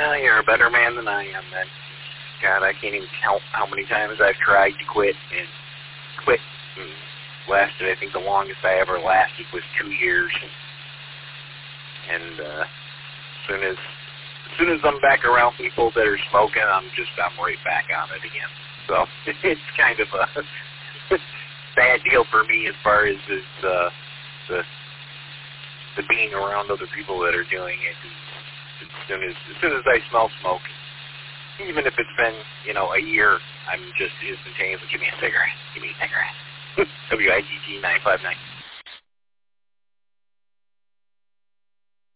Yeah, you're a better man than I am, then. God, I can't even count how many times I've tried to quit. And lasted, I think the longest I ever lasted was 2 years. And as soon as I'm back around people that are smoking, I'm right back on it again. So it's kind of a bad deal for me as far as the being around other people that are doing it. As soon as I smell smoke, even if it's been, a year, I'm just instantaneously, give me a cigarette. WIGG 959.